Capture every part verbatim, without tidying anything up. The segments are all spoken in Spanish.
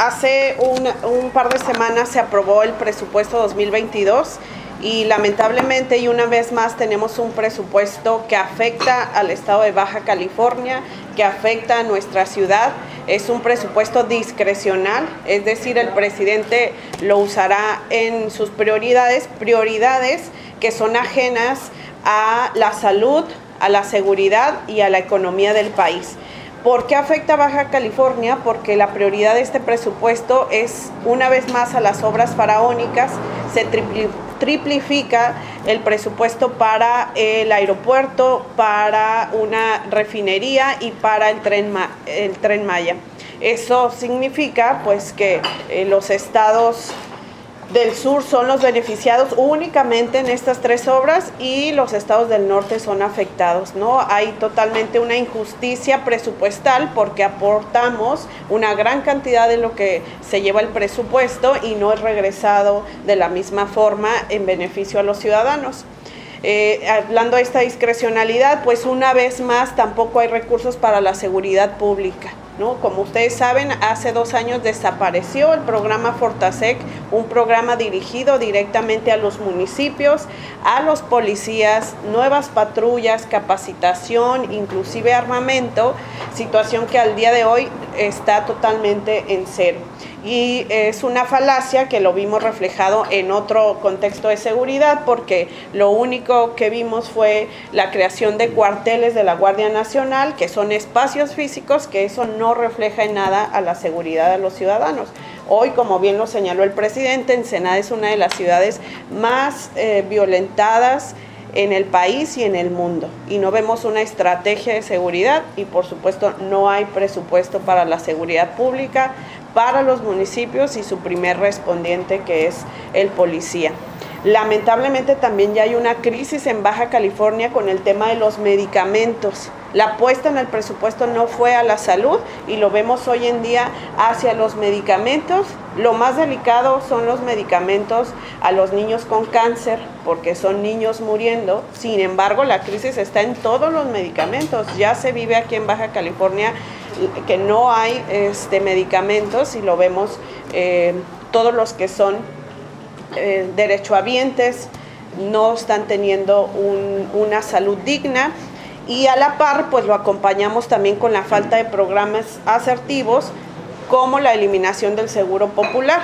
hace un, un par de semanas se aprobó el presupuesto dos mil veintidós y lamentablemente y una vez más tenemos un presupuesto que afecta al estado de Baja California, que afecta a nuestra ciudad. Es un presupuesto discrecional, es decir, el presidente lo usará en sus prioridades, prioridades que son ajenas a la salud, a la seguridad y a la economía del país. ¿Por qué afecta a Baja California? Porque la prioridad de este presupuesto es, una vez más, a las obras faraónicas. Se tripli, triplifica el presupuesto para el aeropuerto, para una refinería y para el tren, el tren Maya. Eso significa pues que eh, los estados del sur son los beneficiados únicamente en estas tres obras y los estados del norte son afectados, ¿no? Hay totalmente una injusticia presupuestal porque aportamos una gran cantidad de lo que se lleva el presupuesto y no es regresado de la misma forma en beneficio a los ciudadanos. Eh, hablando de esta discrecionalidad, pues una vez más tampoco hay recursos para la seguridad pública, ¿no? Como ustedes saben, hace dos años desapareció el programa Fortasec, un programa dirigido directamente a los municipios, a los policías, nuevas patrullas, capacitación, inclusive armamento, situación que al día de hoy está totalmente en cero. Y es una falacia que lo vimos reflejado en otro contexto de seguridad, porque lo único que vimos fue la creación de cuarteles de la Guardia Nacional, que son espacios físicos, que eso no refleja en nada a la seguridad de los ciudadanos. Hoy, como bien lo señaló el presidente, Ensenada es una de las ciudades más eh, violentadas en el país y en el mundo, y no vemos una estrategia de seguridad y por supuesto no hay presupuesto para la seguridad pública, para los municipios y su primer respondiente, que es el policía. Lamentablemente también ya hay una crisis en Baja California con el tema de los medicamentos. La apuesta en el presupuesto no fue a la salud y lo vemos hoy en día hacia los medicamentos. Lo más delicado son los medicamentos a los niños con cáncer, porque son niños muriendo. Sin embargo, la crisis está en todos los medicamentos. Ya se vive aquí en Baja California que no hay este, medicamentos y lo vemos eh, todos los que son eh, derechohabientes no están teniendo un, una salud digna. Y a la par, pues lo acompañamos también con la falta de programas asertivos, como la eliminación del Seguro Popular.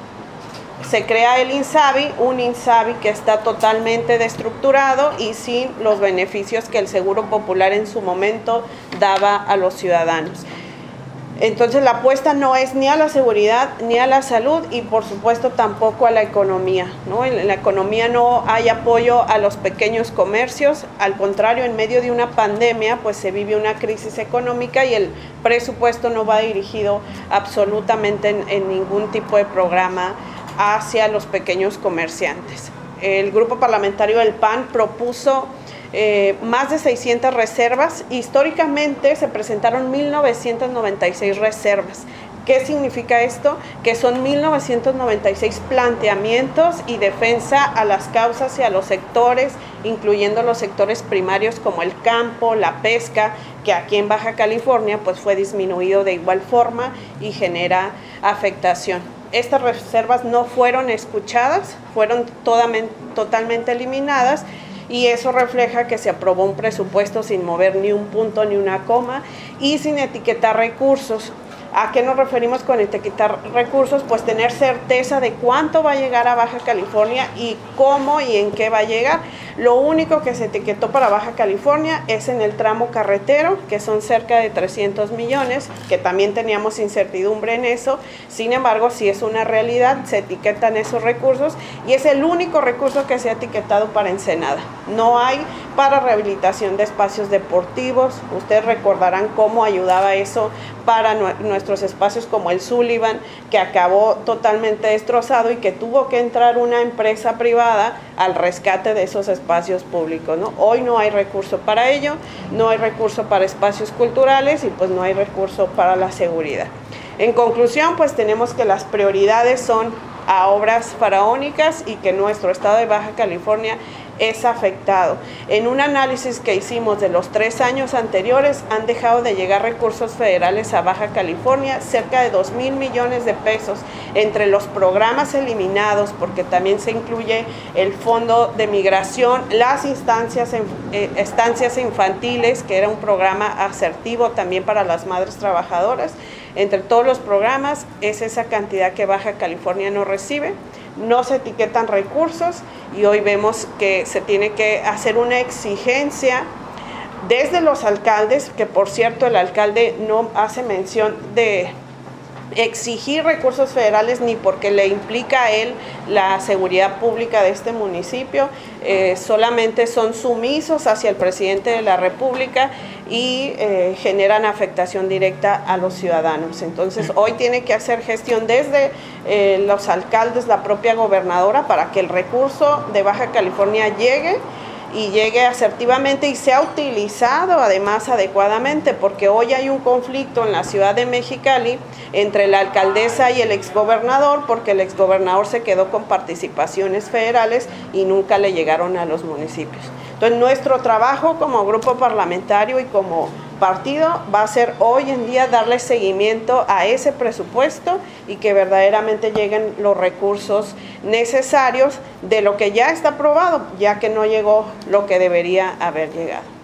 Se crea el INSABI, un INSABI que está totalmente destructurado y sin los beneficios que el Seguro Popular en su momento daba a los ciudadanos. Entonces la apuesta no es ni a la seguridad ni a la salud y por supuesto tampoco a la economía, ¿no? En la economía no hay apoyo a los pequeños comercios, al contrario, en medio de una pandemia pues se vive una crisis económica y el presupuesto no va dirigido absolutamente en, en ningún tipo de programa hacia los pequeños comerciantes. El grupo parlamentario del P A N propuso Eh, más de seiscientas reservas. Históricamente se presentaron mil novecientas noventa y seis reservas. ¿Qué significa esto? Que son mil novecientos noventa y seis planteamientos y defensa a las causas y a los sectores, incluyendo los sectores primarios como el campo, la pesca, que aquí en Baja California pues fue disminuido de igual forma y genera afectación. Estas reservas no fueron escuchadas, fueron totalmente, totalmente eliminadas. Y eso refleja que se aprobó un presupuesto sin mover ni un punto ni una coma y sin etiquetar recursos. ¿A qué nos referimos con etiquetar recursos? Pues tener certeza de cuánto va a llegar a Baja California y cómo y en qué va a llegar. Lo único que se etiquetó para Baja California es en el tramo carretero, que son cerca de trescientos millones, que también teníamos incertidumbre en eso. Sin embargo, si es una realidad, se etiquetan esos recursos y es el único recurso que se ha etiquetado para Ensenada. No hay para rehabilitación de espacios deportivos. Ustedes recordarán cómo ayudaba eso para nuestros espacios como el Sullivan, que acabó totalmente destrozado y que tuvo que entrar una empresa privada al rescate de esos espacios públicos, ¿no? Hoy no hay recurso para ello, no hay recurso para espacios culturales y pues no hay recurso para la seguridad. En conclusión, pues tenemos que las prioridades son a obras faraónicas y que nuestro estado de Baja California es afectado. En un análisis que hicimos de los tres años anteriores, han dejado de llegar recursos federales a Baja California, cerca de dos mil millones de pesos, entre los programas eliminados, porque también se incluye el Fondo de Migración, las instancias, eh, estancias infantiles, que era un programa asertivo también para las madres trabajadoras. Entre todos los programas es esa cantidad que Baja California no recibe. No se etiquetan recursos y hoy vemos que se tiene que hacer una exigencia desde los alcaldes, que por cierto el alcalde no hace mención de exigir recursos federales ni porque le implica a él la seguridad pública de este municipio, eh, solamente son sumisos hacia el presidente de la República y eh, generan afectación directa a los ciudadanos. Entonces hoy tiene que hacer gestión desde eh, los alcaldes, la propia gobernadora, para que el recurso de Baja California llegue y llegue asertivamente y sea utilizado además adecuadamente, porque hoy hay un conflicto en la ciudad de Mexicali entre la alcaldesa y el exgobernador, porque el exgobernador se quedó con participaciones federales y nunca le llegaron a los municipios. Entonces nuestro trabajo como grupo parlamentario y como partido va a ser hoy en día darle seguimiento a ese presupuesto y que verdaderamente lleguen los recursos necesarios de lo que ya está aprobado, ya que no llegó lo que debería haber llegado.